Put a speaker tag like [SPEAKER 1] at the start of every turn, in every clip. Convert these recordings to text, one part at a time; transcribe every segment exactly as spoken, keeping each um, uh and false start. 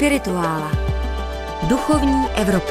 [SPEAKER 1] Spirituála. Duchovní Evropa.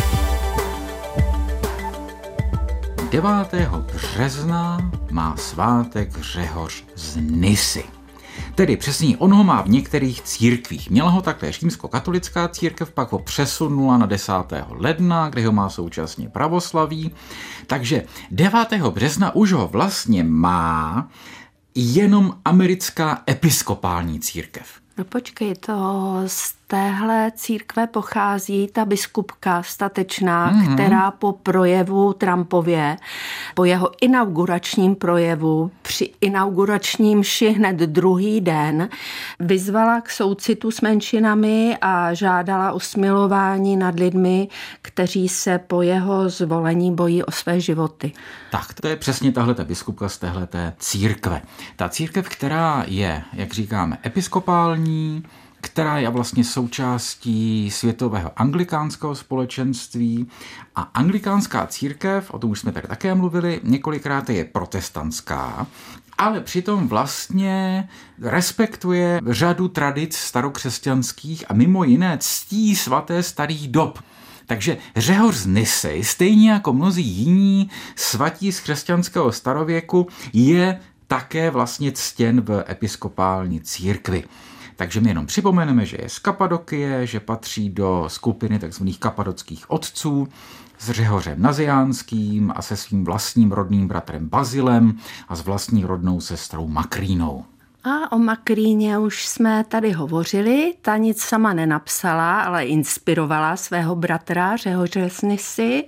[SPEAKER 2] devátého března má svátek Řehoř z Nysy. Tedy přesně on ho má v některých církvích. Měla ho takhle římskokatolická církev, pak ho přesunula na desátého ledna, kde ho má současně pravoslaví. Takže devátého března už ho vlastně má jenom americká episkopální církev.
[SPEAKER 3] No počkej, to z téhle církve pochází ta biskupka statečná, mm-hmm. která po projevu Trumpově, po jeho inauguračním projevu, při inauguračním mši hned druhý den, vyzvala k soucitu s menšinami a žádala o smilování nad lidmi, kteří se po jeho zvolení bojí o své životy.
[SPEAKER 2] Tak, to je přesně tahle ta biskupka z téhleté církve. Ta církev, která je, jak říkáme, episkopální, která je vlastně součástí světového anglikánského společenství. A anglikánská církev, o tom už jsme tady také mluvili, několikrát je protestantská, ale přitom vlastně respektuje řadu tradic starokřesťanských a mimo jiné ctí svaté starých dob. Takže Řehoř z Nysy, stejně jako mnozí jiní svatí z křesťanského starověku, je také vlastně ctěn v episkopální církvi. Takže my jenom připomeneme, že je z Kapadokie, že patří do skupiny tzv. Kapadockých otců s Řehořem Naziánským a se svým vlastním rodným bratrem Bazilem a s vlastní rodnou sestrou Makrínou.
[SPEAKER 3] A o Makríně už jsme tady hovořili, ta nic sama nenapsala, ale inspirovala svého bratra Řehoře z Nysy.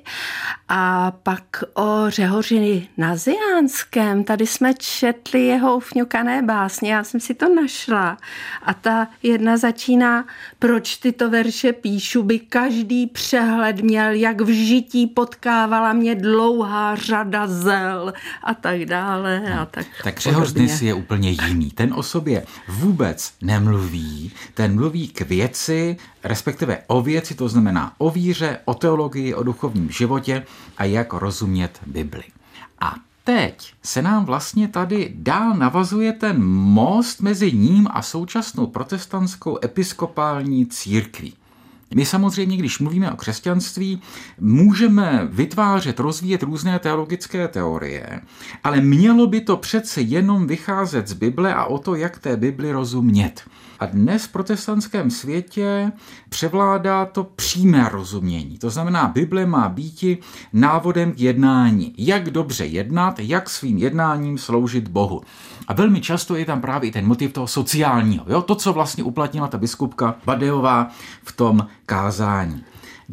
[SPEAKER 3] A pak o Řehoři Naziánském, tady jsme četli jeho ufňukané básně, já jsem si to našla. A ta jedna začíná: proč tyto verše píšu, by každý přehled měl, jak v žití potkávala mě dlouhá řada zel a tak dále. A tak
[SPEAKER 2] tak Řehoř z Nysy je úplně jiný. Ten o sobě vůbec nemluví, ten mluví k věci, respektive o věci, to znamená o víře, o teologii, o duchovním životě a jak rozumět Bibli. A teď se nám vlastně tady dál navazuje ten most mezi ním a současnou protestantskou episkopální církví. My samozřejmě, když mluvíme o křesťanství, můžeme vytvářet, rozvíjet různé teologické teorie, ale mělo by to přece jenom vycházet z Bible a o to, jak té Bibli rozumět. A dnes v protestantském světě převládá to přímé rozumění. To znamená, Bible má býti návodem k jednání. Jak dobře jednat, jak svým jednáním sloužit Bohu. A velmi často je tam právě i ten motiv toho sociálního. Jo? To, co vlastně uplatnila ta biskupka Badeová v tom kázání.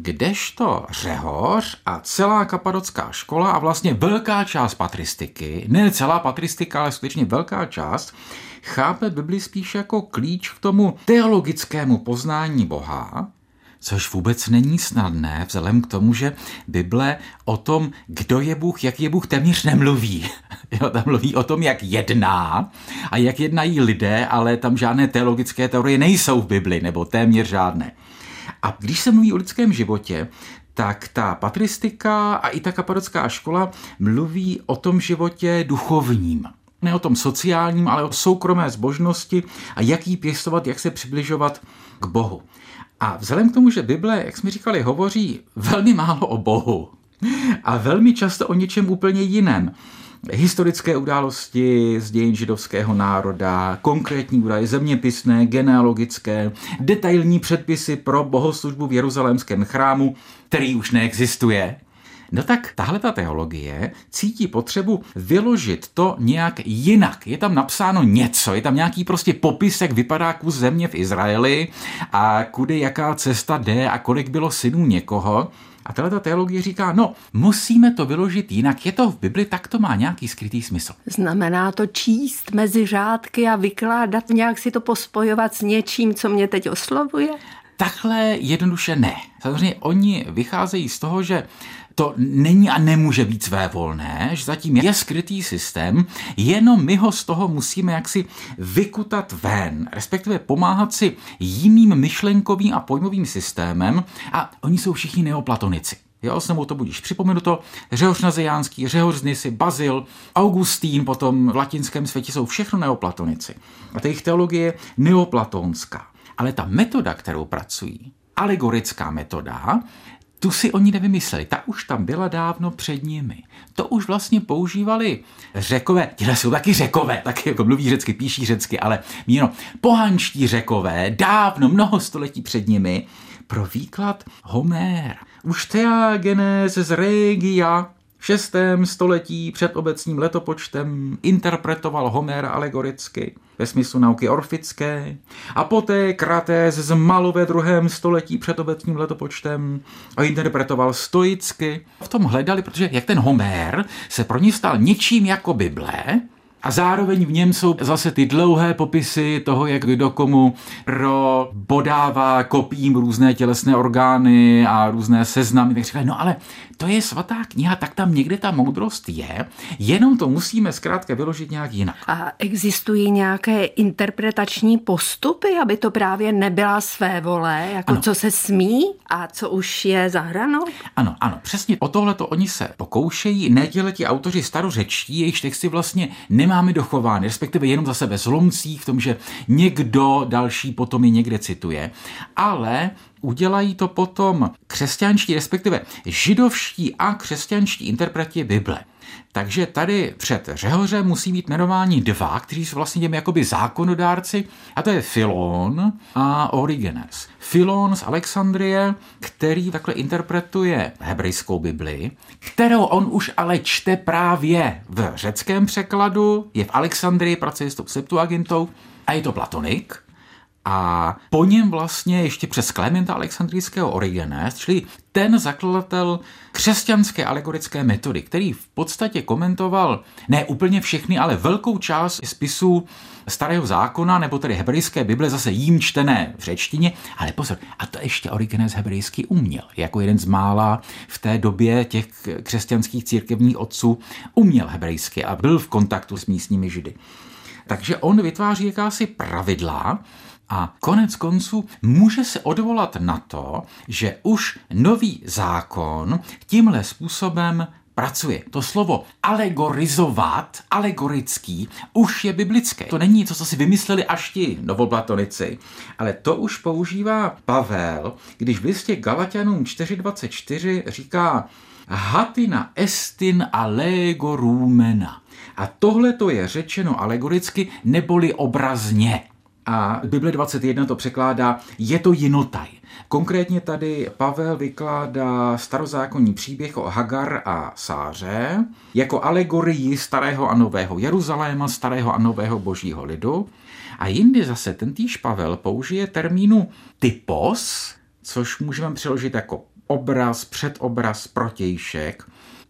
[SPEAKER 2] Kdežto Řehoř a celá kapadotská škola a vlastně velká část patristiky, ne celá patristika, ale skutečně velká část, chápe Bibli spíš jako klíč k tomu teologickému poznání Boha, což vůbec není snadné, vzhledem k tomu, že Bible o tom, kdo je Bůh, jak je Bůh, téměř nemluví. Jo, tam mluví o tom, jak jedná a jak jednají lidé, ale tam žádné teologické teorie nejsou v Bibli, nebo téměř žádné. A když se mluví o lidském životě, tak ta patristika a i ta kapadotská škola mluví o tom životě duchovním. Ne o tom sociálním, ale o soukromé zbožnosti a jak jí pěstovat, jak se přibližovat k Bohu. A vzhledem k tomu, že Bible, jak jsme říkali, hovoří velmi málo o Bohu a velmi často o něčem úplně jiném. Historické události z dějin židovského národa, konkrétní údaje zeměpisné, genealogické, detailní předpisy pro bohoslužbu v jeruzalémském chrámu, který už neexistuje. No tak tahleta teologie cítí potřebu vyložit to nějak jinak. Je tam napsáno něco, je tam nějaký prostě popis, jak vypadá kus země v Izraeli a kudy jaká cesta jde a kolik bylo synů někoho. A tahleta teologie říká, no, musíme to vyložit jinak. Je to v Bibli, tak to má nějaký skrytý smysl.
[SPEAKER 3] Znamená to číst mezi řádky a vykládat, nějak si to pospojovat s něčím, co mě teď oslovuje?
[SPEAKER 2] Takhle jednoduše ne. Samozřejmě oni vycházejí z toho, že to není a nemůže být svévolné, že zatím je skrytý systém, jenom my ho z toho musíme jaksi vykutat ven, respektive pomáhat si jiným myšlenkovým a pojmovým systémem a oni jsou všichni neoplatonici. Jo, znovu to budíš připomenuto, Řehoř Naziánský, Řehoř z Nysy, Bazil, Augustín potom v latinském světě jsou všechno neoplatonici. A ta jejich teologie je neoplatonská. Ale ta metoda, kterou pracují, alegorická metoda, tu si oni nevymysleli, ta už tam byla dávno před nimi. To už vlastně používali Řekové, těhle jsou taky Řekové, taky jako mluví řecky, píší řecky, ale míno, pohanští Řekové, dávno, mnoho století před nimi, pro výklad Homéra. Už Theagenes z Regia v šestém století před obecním letopočtem interpretoval Homéra alegoricky ve smyslu nauky orfické a poté Kratés z Malu ve druhém století před obecním letopočtem a interpretoval stoicky. V tom hledali, protože jak ten Homér se pro ně stal něčím jako Bible, a zároveň v něm jsou zase ty dlouhé popisy toho, jak kdo komu bodává kopím různé tělesné orgány a různé seznamy. Tak říkali, no ale to je svatá kniha, tak tam někde ta moudrost je, jenom to musíme zkrátka vyložit nějak jinak.
[SPEAKER 3] A existují nějaké interpretační postupy, aby to právě nebyla svévole, jako ano. Co se smí a co už je za hranou?
[SPEAKER 2] Ano, ano, přesně o tohleto oni se pokoušejí, neděle ti autoři starořečtí, jejichž texty vlastně nemáme dochovány, respektive jenom zase ve zlomcích, v tom, že někdo další potom je někde cituje, ale udělají to potom křesťanští, respektive židovští a křesťanští interpreti Bible. Takže tady před Řehořem musí být jmenováni dva, kteří jsou vlastně těmi jakoby zákonodárci, a to je Filon a Origenes. Filon z Alexandrie, který takhle interpretuje hebrejskou Bibli, kterou on už ale čte právě v řeckém překladu, je v Alexandrii, pracuje s tou Septuagintou a je to platonik. A po něm vlastně ještě přes Klementa Alexandrijského Origenes, čili ten zakladatel křesťanské alegorické metody, který v podstatě komentoval ne úplně všechny, ale velkou část spisů Starého zákona, nebo tedy hebrejské Bible, zase jím čtené v řečtině, ale pozor, a to ještě Origenes hebrejsky uměl. Jako jeden z mála v té době těch křesťanských církevních otců uměl hebrejsky a byl v kontaktu s místními Židy. Takže on vytváří jakási pravidla, a konec konců může se odvolat na to, že už nový zákon tímhle způsobem pracuje. To slovo alegorizovat, alegorický, už je biblické. To není něco, co si vymysleli až ti novoplatonici, ale to už používá Pavel, když v listě Galatianům čtyři dvacet čtyři říká hatina estin allegorumena. A tohle to je řečeno alegoricky neboli obrazně. A Bible dvacet jedna to překládá, je to jinotaj. Konkrétně tady Pavel vykládá starozákonní příběh o Hagar a Sáře jako alegorii starého a nového Jeruzaléma, starého a nového božího lidu. A jindy zase tentýž Pavel použije termínu typos, což můžeme přeložit jako obraz, předobraz, protějšek.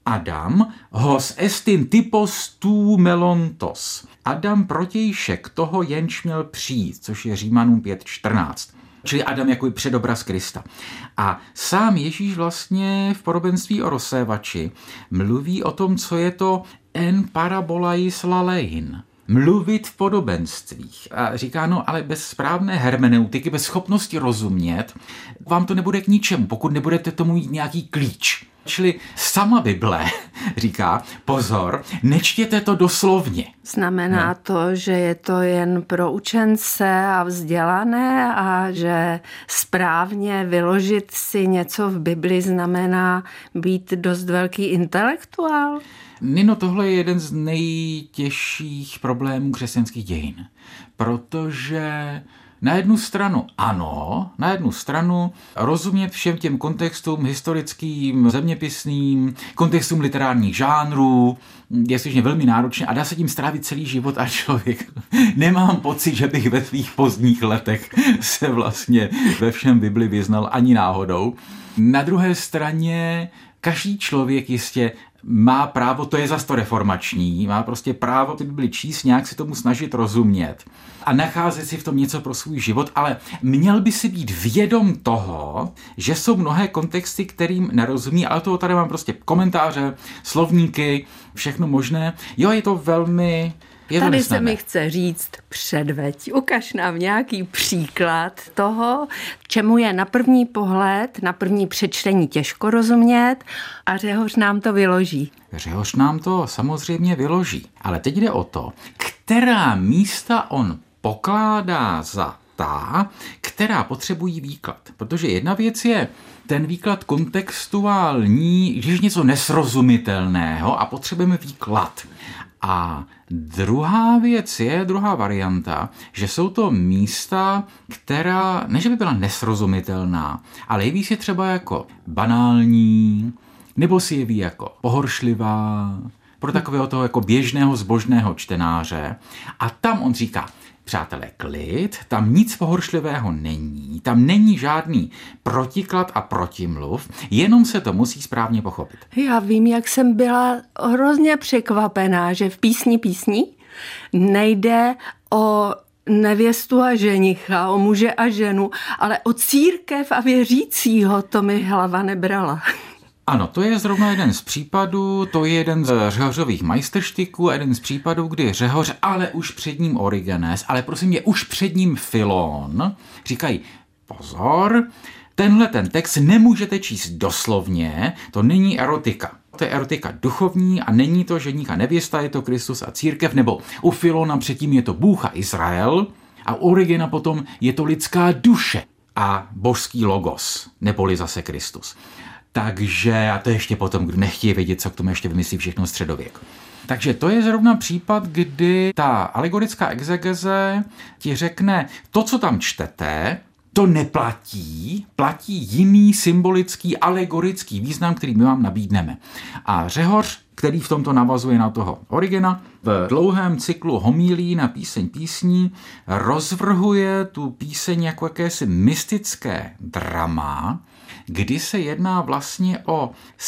[SPEAKER 2] Adam hos estin typos tu melontos. Adam protějšek toho, jenž měl přijít, což je Římanům pět čtrnáct. Čili Adam jako předobraz Krista. A sám Ježíš vlastně v podobenství o rozsévači mluví o tom, co je to en parabolais lalein. Mluvit v podobenstvích. A říká, no ale bez správné hermeneutiky, bez schopnosti rozumět, vám to nebude k ničemu, pokud nebudete tomu mít nějaký klíč. Čili sama Bible říká, pozor, nečtěte to doslovně.
[SPEAKER 3] Znamená no. to, že je to jen pro učence a vzdělané a že správně vyložit si něco v Bibli znamená být dost velký intelektuál?
[SPEAKER 2] Nino, tohle je jeden z nejtěžších problémů křesťanských dějin, protože na jednu stranu ano, na jednu stranu rozumět všem těm kontextům historickým, zeměpisným, kontextům literárních žánrů je skutečně velmi náročné a dá se tím strávit celý život a člověk. Nemám pocit, že bych ve svých pozdních letech se vlastně ve všem Bibli vyznal ani náhodou. Na druhé straně každý člověk jistě má právo, to je zas to reformační, má prostě právo ty Bibli číst, nějak si tomu snažit rozumět a nacházet si v tom něco pro svůj život, ale měl by si být vědom toho, že jsou mnohé kontexty, kterým nerozumí, ale toho tady mám prostě komentáře, slovníky, všechno možné. Jo, je to velmi... Je
[SPEAKER 3] Tady
[SPEAKER 2] to
[SPEAKER 3] se mi chce říct předveď. Ukaž nám nějaký příklad toho, čemu je na první pohled, na první přečtení těžko rozumět a Řehoř nám to vyloží.
[SPEAKER 2] Řehoř nám to samozřejmě vyloží, ale teď jde o to, která místa on pokládá za ta, která potřebují výklad. Protože jedna věc je ten výklad kontextuální, když něco nesrozumitelného a potřebujeme výklad. A druhá věc je, druhá varianta, že jsou to místa, která, ne že by byla nesrozumitelná, ale jeví si třeba jako banální, nebo si jeví jako pohoršlivá, pro takového toho jako běžného zbožného čtenáře. A tam on říká, přátelé, klid, tam nic pohoršlivého není, tam není žádný protiklad a protimluv, jenom se to musí správně pochopit.
[SPEAKER 3] Já vím, jak jsem byla hrozně překvapená, že v písni písní nejde o nevěstu a ženicha, o muže a ženu, ale o církev a věřícího, to mi hlava nebrala.
[SPEAKER 2] Ano, to je zrovna jeden z případů, to je jeden z Řehořových majstrštiků, jeden z případů, kdy Řehoř, ale už před ním Origenes, ale prosím mě, už před ním Filon, říkají, pozor, tenhle ten text nemůžete číst doslovně, to není erotika. To je erotika duchovní a není to ženík a nevěsta, je to Kristus a církev, nebo u Filona předtím je to Bůh a Izrael a u Origena potom je to lidská duše a božský logos, neboli zase Kristus. Takže, a to ještě potom, kdo nechtějí vědět, co k tomu ještě vymyslí všechno středověk. Takže to je zrovna případ, kdy ta alegorická exegeze ti řekne, to, co tam čtete, to neplatí, platí jiný symbolický, alegorický význam, který my vám nabídneme. A Řehoř, který v tomto navazuje na toho Origena, v dlouhém cyklu homílí na píseň písní rozvrhuje tu píseň jako jakési mystické drama, kdy se jedná vlastně o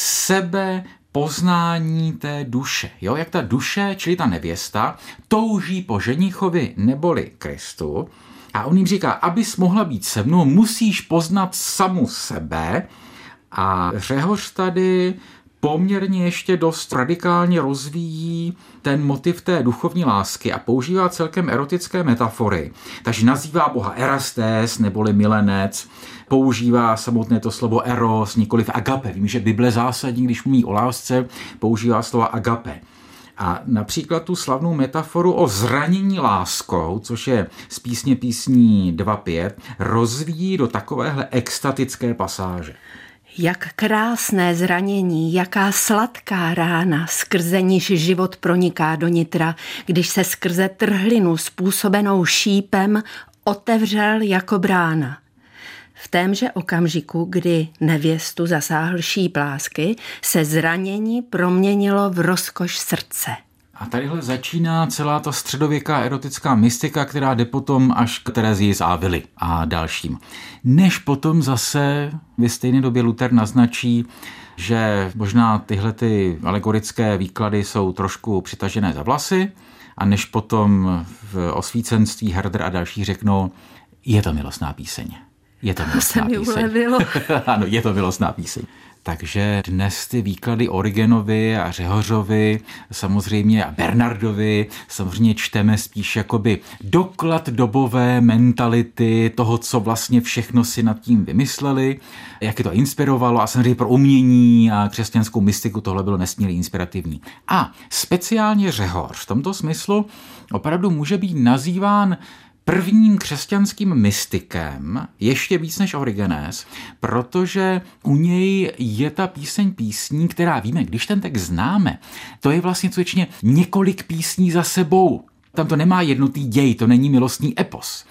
[SPEAKER 2] sebe poznání té duše. Jo? Jak ta duše, čili ta nevěsta, touží po ženichovi neboli Kristu a on jim říká, abys mohla být se mnou, musíš poznat samu sebe a Řehoř tady poměrně ještě dost radikálně rozvíjí ten motiv té duchovní lásky a používá celkem erotické metafory. Takže nazývá Boha Erastes neboli milenec, používá samotné to slovo eros, nikoliv agape. Vím, že Bible zásadní, když mluví o lásce, používá slova agape. A například tu slavnou metaforu o zranění láskou, což je z písně písní dva pět, rozvíjí do takovéhle extatické pasáže.
[SPEAKER 3] Jak krásné zranění, jaká sladká rána, skrze níž život proniká do nitra, když se skrze trhlinu způsobenou šípem otevřel jako brána. V témže okamžiku, kdy nevěstu zasáhl šíp lásky, se zranění proměnilo v rozkoš srdce.
[SPEAKER 2] A tadyhle začíná celá ta středověká erotická mystika, která jde potom až k Terezii z Ávily a dalším. Než potom zase ve stejné době Luther naznačí, že možná tyhle ty alegorické výklady jsou trošku přitažené za vlasy a než potom v osvícenství Herder a další řeknou, je to milostná píseň. Je to milostná píseň. Ano, je to milostná píseň. Takže dnes ty výklady Origenovi a Řehořovi, samozřejmě a Bernardovi, samozřejmě čteme spíš jakoby doklad dobové mentality toho, co vlastně všechno si nad tím vymysleli, jak je to inspirovalo a samozřejmě pro umění a křesťanskou mystiku tohle bylo nesmírně inspirativní. A speciálně Řehoř v tomto smyslu opravdu může být nazýván prvním křesťanským mystikem, ještě víc než Origenes, protože u něj je ta píseň písní, která víme, když ten text známe, to je vlastně skutečně několik písní za sebou. Tam to nemá jednotný děj, to není milostný epos.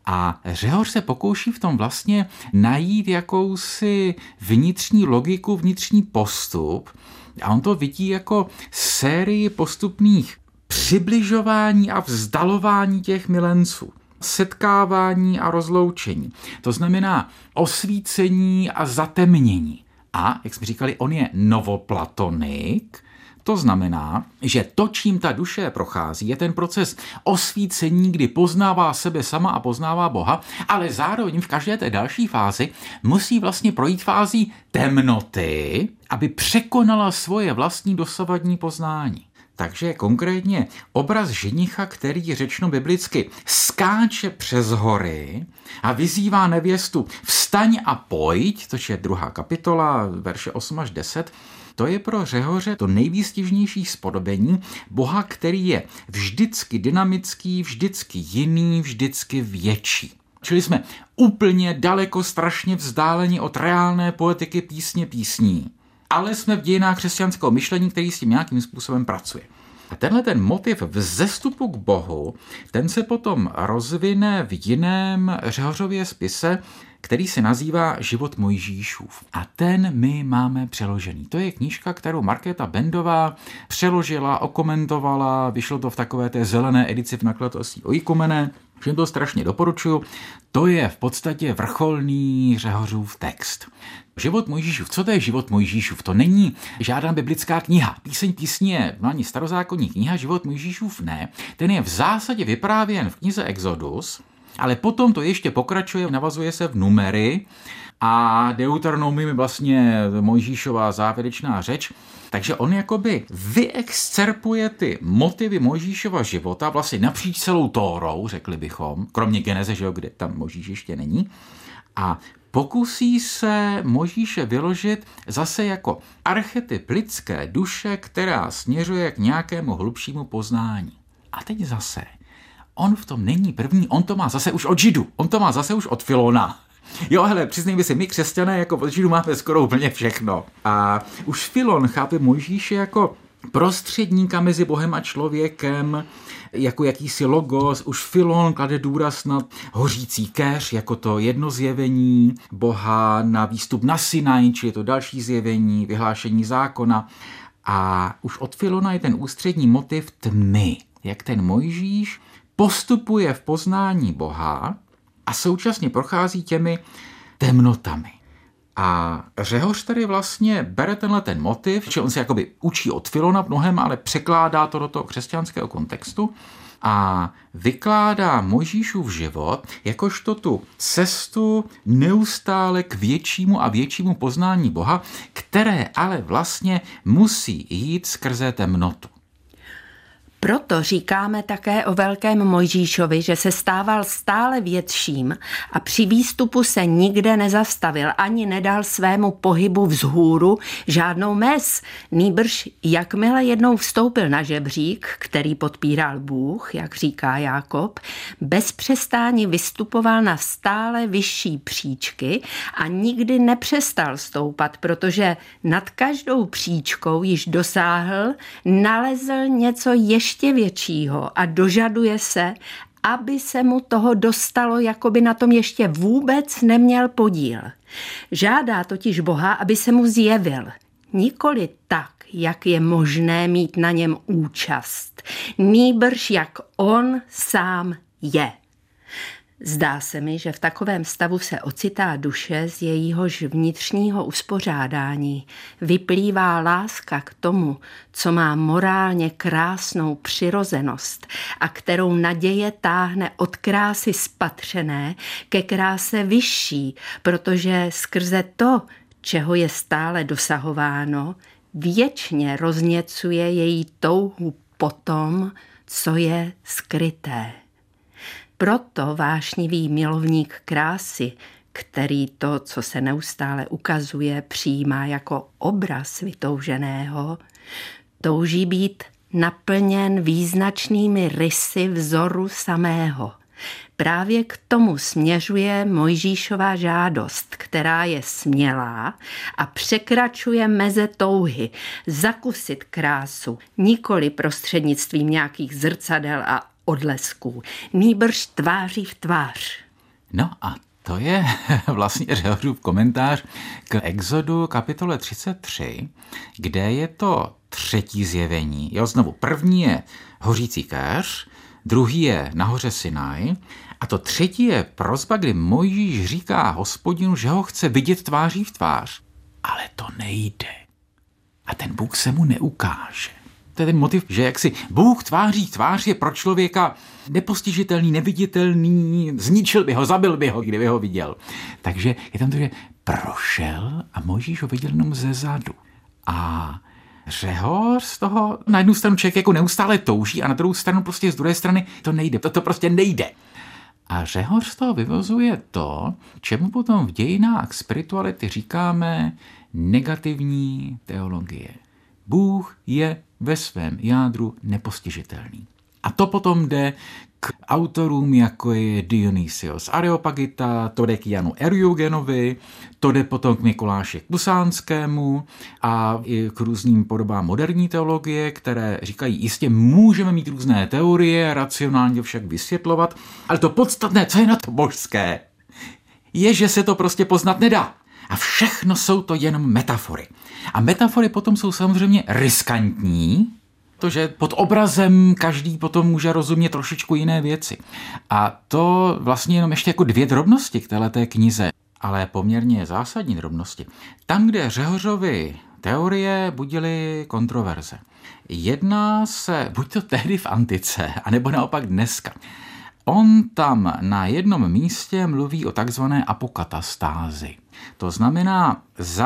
[SPEAKER 2] A Řehoř se pokouší v tom vlastně najít jakousi vnitřní logiku, vnitřní postup a on to vidí jako sérii postupných přibližování a vzdalování těch milenců, setkávání a rozloučení. To znamená osvícení a zatemnění. A, jak jsme říkali, on je novoplatonik, to znamená, že to, čím ta duše prochází, je ten proces osvícení, kdy poznává sebe sama a poznává Boha, ale zároveň v každé té další fázi musí vlastně projít fází temnoty, aby překonala svoje vlastní dosavadní poznání. Takže konkrétně obraz ženicha, který řečno biblicky skáče přes hory a vyzývá nevěstu vstaň a pojď, což je druhá kapitola, verše osm až deset, to je pro Řehoře to nejvýstižnější spodobení Boha, který je vždycky dynamický, vždycky jiný, vždycky větší. Čili jsme úplně daleko strašně vzdáleni od reálné poetiky písně písní. Ale jsme v dějinách křesťanského myšlení, který s tím nějakým způsobem pracuje. A tenhle ten motiv vzestupu k Bohu, ten se potom rozvine v jiném Řehořově spise, který se nazývá Život Mojžíšův. A ten my máme přeložený. To je knížka, kterou Markéta Bendová přeložila, okomentovala, vyšlo to v takové té zelené edici v nakladatelství Oikomené. Všem to strašně doporučuju. To je v podstatě vrcholný Řehořův text. Život Mojžíšův. Co to je Život Mojžíšův? To není žádná biblická kniha. Píseň písní je ani starozákonní kniha, Život Mojžíšův ne. Ten je v zásadě vyprávěn v knize Exodus, ale potom to ještě pokračuje, navazuje se v Numery a Deuteronomium je vlastně Mojžíšova závěrečná řeč. Takže on jakoby vyexcerpuje ty motivy Mojžíšova života vlastně napříč celou Tórou, řekli bychom, kromě Geneze, že jo, kde tam Mojžíš ještě není. A pokusí se Mojžíše vyložit zase jako archetyp lidské duše, která směřuje k nějakému hlubšímu poznání. A teď zase, on v tom není první, on to má zase už od Židů, on to má zase už od Filona. Jo, hele, přiznejme si, my křesťané jako od Židů máme skoro úplně všechno. A už Filon chápe Mojžíše jako prostředníka mezi Bohem a člověkem, jako jakýsi logos. Už Filon klade důraz na hořící keř, jako to jedno zjevení Boha, na výstup na Sinaj, či je to další zjevení, vyhlášení zákona. A už od Filona je ten ústřední motiv tmy, jak ten Mojžíš postupuje v poznání Boha a současně prochází těmi temnotami. A Řehoř tady vlastně bere tenhle ten motiv, že on se jakoby učí od Filona v mnohem, ale překládá to do toho křesťanského kontextu a vykládá Mojžíšův život jakožto tu cestu neustále k většímu a většímu poznání Boha, které ale vlastně musí jít skrze temnotu.
[SPEAKER 3] Proto říkáme také o velkém Mojžíšovi, že se stával stále větším a při výstupu se nikde nezastavil, ani nedal svému pohybu vzhůru žádnou mez. Nýbrž, jakmile jednou vstoupil na žebřík, který podpíral Bůh, jak říká Jákob, bez přestání vystupoval na stále vyšší příčky a nikdy nepřestal stoupat, protože nad každou příčkou již dosáhl, nalezl něco ještě ještě většího a dožaduje se, aby se mu toho dostalo, jako by na tom ještě vůbec neměl podíl. Žádá totiž Boha, aby se mu zjevil. Nikoli tak, jak je možné mít na něm účast, nýbrž jak on sám je. Zdá se mi, že v takovém stavu se ocitá duše, z jejíhož vnitřního uspořádání vyplývá láska k tomu, co má morálně krásnou přirozenost a kterou naděje táhne od krásy spatřené ke kráse vyšší, protože skrze to, čeho je stále dosahováno, věčně rozněcuje její touhu po tom, co je skryté. Proto vášnivý milovník krásy, který to, co se neustále ukazuje, přijímá jako obraz vytouženého, touží být naplněn význačnými rysy vzoru samého. Právě k tomu směřuje Mojžíšova žádost, která je smělá a překračuje meze touhy zakusit krásu, nikoli prostřednictvím nějakých zrcadel a odlesků, nýbrž tváří v tvář.
[SPEAKER 2] No a to je vlastně Řehořův komentář k Exodu kapitole třicet tři, kde je to třetí zjevení. Jo, znovu, první je hořící keř, druhý je nahoře Sinaj a to třetí je prosba, kdy Mojžíš říká Hospodinu, že ho chce vidět tváří v tvář. Ale to nejde. A ten Bůh se mu neukáže. To je ten motiv, že jaksi Bůh tváří tvář je pro člověka nepostižitelný, neviditelný, zničil by ho, zabil by ho, kdyby ho viděl. Takže je tam to, že prošel a Mojžíš ho viděl jenom ze zadu. A Řehoř z toho na jednu stranu člověk jako neustále touží a na druhou stranu prostě z druhé strany to nejde. To, to prostě nejde. A Řehoř z toho vyvozuje to, čemu potom v dějinách spirituality říkáme negativní teologie. Bůh je ve svém jádru nepostižitelný. A to potom jde autorům, jako je Dionysios Areopagita, to jde k Janu Eriugenovi, to jde potom k Mikuláši Kusánskému a i k různým podobám moderní teologie, které říkají, jistě můžeme mít různé teorie, racionálně však vysvětlovat, ale to podstatné, co je na to božské, je, že se to prostě poznat nedá. A všechno jsou to jenom metafory. A metafory potom jsou samozřejmě riskantní, protože pod obrazem každý potom může rozumět trošičku jiné věci. A to vlastně jenom ještě jako dvě drobnosti k téhleté knize, ale poměrně zásadní drobnosti. Tam, kde Řehořovy teorie budily kontroverze. Jedná se, buď to tehdy v antice, anebo naopak dneska. On tam na jednom místě mluví o takzvané apokatastázi. To znamená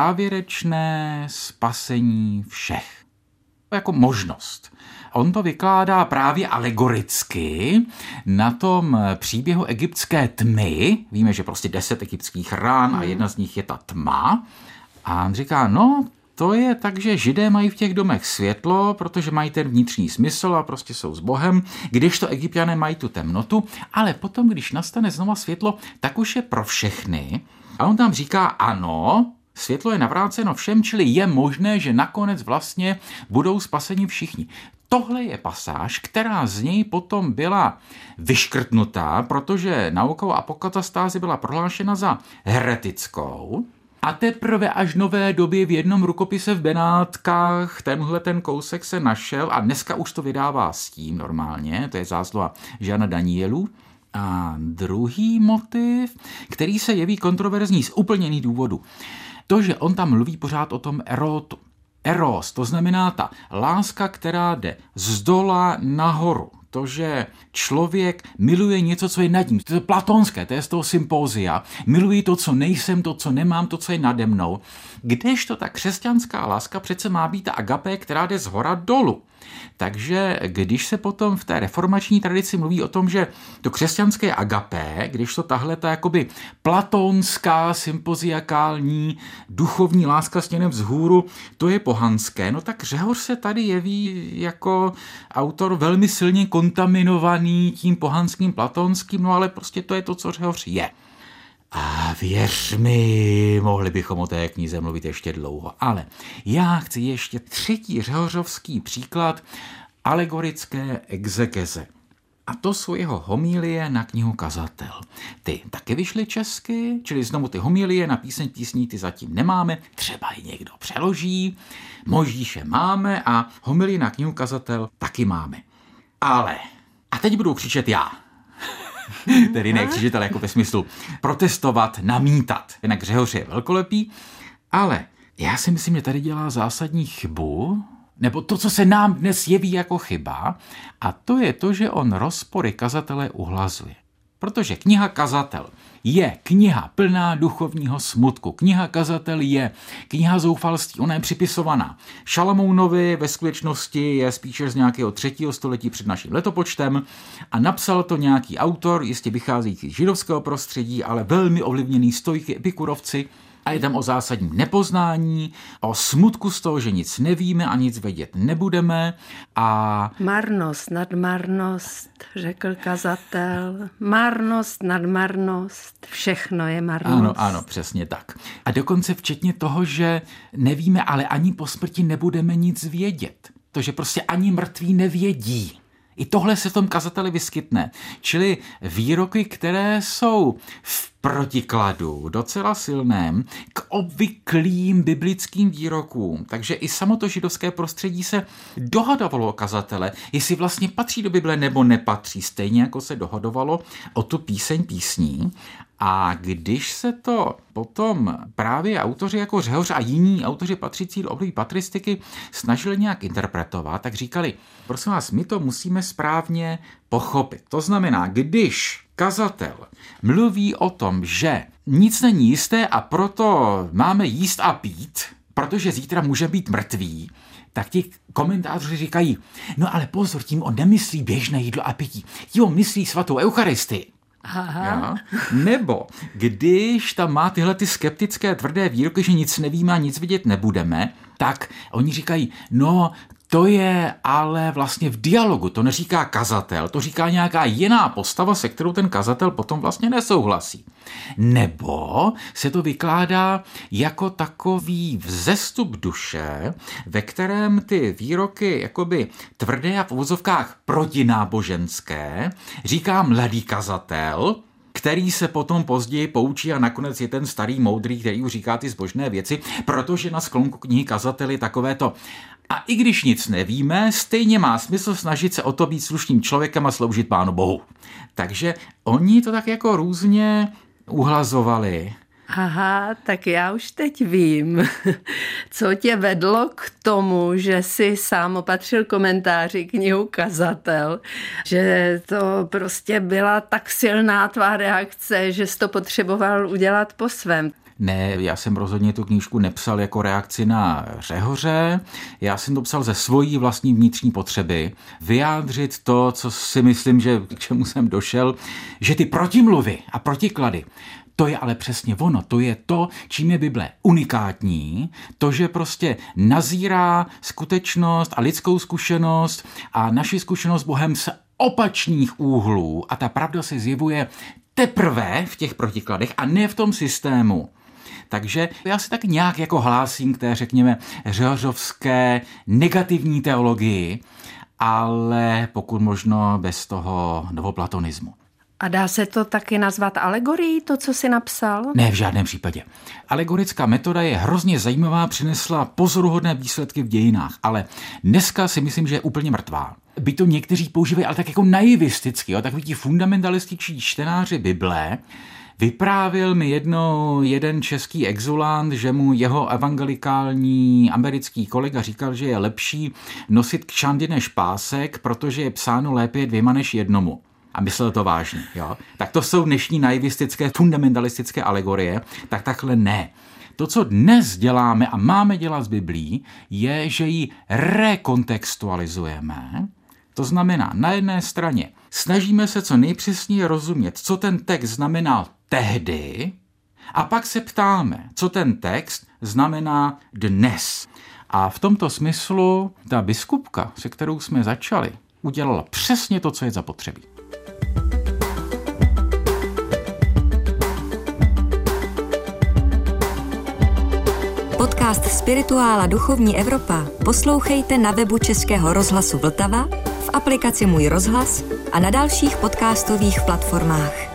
[SPEAKER 2] závěrečné spasení všech. Jako možnost. On to vykládá právě alegoricky na tom příběhu egyptské tmy. Víme, že prostě deset egyptských rán a jedna z nich je ta tma. A on říká, no, to je tak, že Židé mají v těch domech světlo, protože mají ten vnitřní smysl a prostě jsou s Bohem, kdežto Egypťané mají tu temnotu, ale potom, když nastane znova světlo, tak už je pro všechny. A on tam říká, ano, světlo je navráceno všem, čili je možné, že nakonec vlastně budou spaseni všichni. Tohle je pasáž, která z něj potom byla vyškrtnutá, protože nauka o apokatastázi byla prohlášena za heretickou. A teprve až nové době v jednom rukopise v Benátkách tenhle ten kousek se našel a dneska už to vydává s tím normálně, to je zásluha Žana Danielů. A druhý motiv, který se jeví kontroverzní z úplně jiných důvodů, to, že on tam mluví pořád o tom erotu. Eros, to znamená ta láska, která jde z dola nahoru. To, že člověk miluje něco, co je nad ním. To je platonské, to je z toho sympózia. Miluji to, co nejsem, to, co nemám, to, co je nade mnou. Kdežto ta křesťanská láska přece má být ta agapé, která jde zhora dolů. Takže když se potom v té reformační tradici mluví o tom, že to křesťanské agapé, když to tahle ta jakoby platonská, sympoziakální, duchovní láska směrem vzhůru, to je pohanské, no tak Řehoř se tady jeví jako autor velmi silně kontaminovaný tím pohanským, platonským, no ale prostě to je to, co Řehoř je. A věř mi, mohli bychom o té knize mluvit ještě dlouho. Ale já chci ještě třetí řehořovský příklad alegorické exegeze. A to jsou jeho homilie na knihu Kazatel. Ty taky vyšly česky, čili znovu ty homilie na píseň písní ty zatím nemáme, třeba ji někdo přeloží, Možíše máme a homilie na knihu Kazatel taky máme. Ale, a teď budu křičet já. Tedy ne křičet, ale jako ve smyslu protestovat, namítat. Jinak Řehoř je velkolepý, ale já si myslím, že tady dělá zásadní chybu, nebo to, co se nám dnes jeví jako chyba, a to je to, že on rozpory kazatele uhlazuje. Protože kniha Kazatel je kniha plná duchovního smutku. Kniha Kazatel je kniha zoufalství. Ona je připisovaná Šalamounovi, ve skutečnosti je spíše z nějakého třetího století před naším letopočtem a napsal to nějaký autor, jistě vycházející z židovského prostředí, ale velmi ovlivněný stoiky, epikurovci. A je tam o zásadním nepoznání, o smutku z toho, že nic nevíme a nic vědět nebudeme. A
[SPEAKER 3] marnost nad marnost, řekl kazatel. Marnost nad marnost, všechno je marnost.
[SPEAKER 2] Ano, ano, přesně tak. A dokonce včetně toho, že nevíme, ale ani po smrti nebudeme nic vědět. To, že prostě ani mrtví nevědí. I tohle se v tom kazateli vyskytne. Čili výroky, které jsou v protikladu docela silném k obvyklým biblickým výrokům. Takže i samo to židovské prostředí se dohadovalo o kazatele, jestli vlastně patří do Bible nebo nepatří, stejně jako se dohadovalo o tu píseň písní. A když se to potom právě autoři jako Řehoř a jiní autoři patřící do období patristiky snažili nějak interpretovat, tak říkali, prosím vás, my to musíme správně pochopit. To znamená, když kazatel mluví o tom, že nic není jisté a proto máme jíst a pít, protože zítra může být mrtvý, tak ti komentátoři říkají, no ale pozor, tím on nemyslí běžné jídlo a pití, tím on myslí svatou eucharistii. Ja? Nebo když tam má tyhle ty skeptické tvrdé výroky, že nic nevíme a nic vidět nebudeme, tak oni říkají, no To je ale vlastně v dialogu, to neříká kazatel, to říká nějaká jiná postava, se kterou ten kazatel potom vlastně nesouhlasí. Nebo se to vykládá jako takový vzestup duše, ve kterém ty výroky jakoby tvrdé a v uvozovkách protináboženské říká mladý kazatel, který se potom později poučí a nakonec je ten starý moudrý, který už říká ty zbožné věci, protože na sklonku knihy Kazatel je takovéto: a i když nic nevíme, stejně má smysl snažit se o to být slušným člověkem a sloužit Pánu Bohu. Takže oni to tak jako různě uhlazovali.
[SPEAKER 3] Aha, tak já už teď vím, co tě vedlo k tomu, že jsi sám opatřil komentáři knihu Kazatel, že to prostě byla tak silná tvá reakce, že jsi to potřeboval udělat po svém.
[SPEAKER 2] Ne, já jsem rozhodně tu knížku nepsal jako reakci na Řehoře, já jsem to psal ze svojí vlastní vnitřní potřeby. Vyjádřit to, co si myslím, že k čemu jsem došel, že ty protimluvy a protiklady, to je ale přesně ono, to je to, čím je Bible unikátní, to, že prostě nazírá skutečnost a lidskou zkušenost a naši zkušenost s Bohem z opačných úhlů a ta pravda se zjevuje teprve v těch protikladech a ne v tom systému. Takže já se tak nějak jako hlásím k té, řekněme, řehořovské negativní teologii, ale pokud možno bez toho novoplatonismu.
[SPEAKER 3] A dá se to taky nazvat alegorií, to, co jsi napsal?
[SPEAKER 2] Ne, v žádném případě. Alegorická metoda je hrozně zajímavá, přinesla pozoruhodné výsledky v dějinách, ale dneska si myslím, že je úplně mrtvá. By to někteří používají, ale tak jako naivisticky, jo? Takoví ti fundamentalističtí čtenáři Bible. Vyprávěl mi jednou jeden český exulant, že mu jeho evangelikální americký kolega říkal, že je lepší nosit kšandy než pásek, protože je psáno lépe dvěma než jednomu. A myslel to vážně, jo? Tak to jsou dnešní naivistické, fundamentalistické alegorie, tak takhle ne. To, co dnes děláme a máme dělat s Biblí, je, že ji rekontextualizujeme. To znamená, na jedné straně snažíme se co nejpřesněji rozumět, co ten text znamenal tehdy, a pak se ptáme, co ten text znamená dnes. A v tomto smyslu ta biskupka, se kterou jsme začali, udělala přesně to, co je zapotřebí.
[SPEAKER 1] Podcast Spirituála Duchovní Evropa poslouchejte na webu Českého rozhlasu Vltava, v aplikaci Můj rozhlas a na dalších podcastových platformách.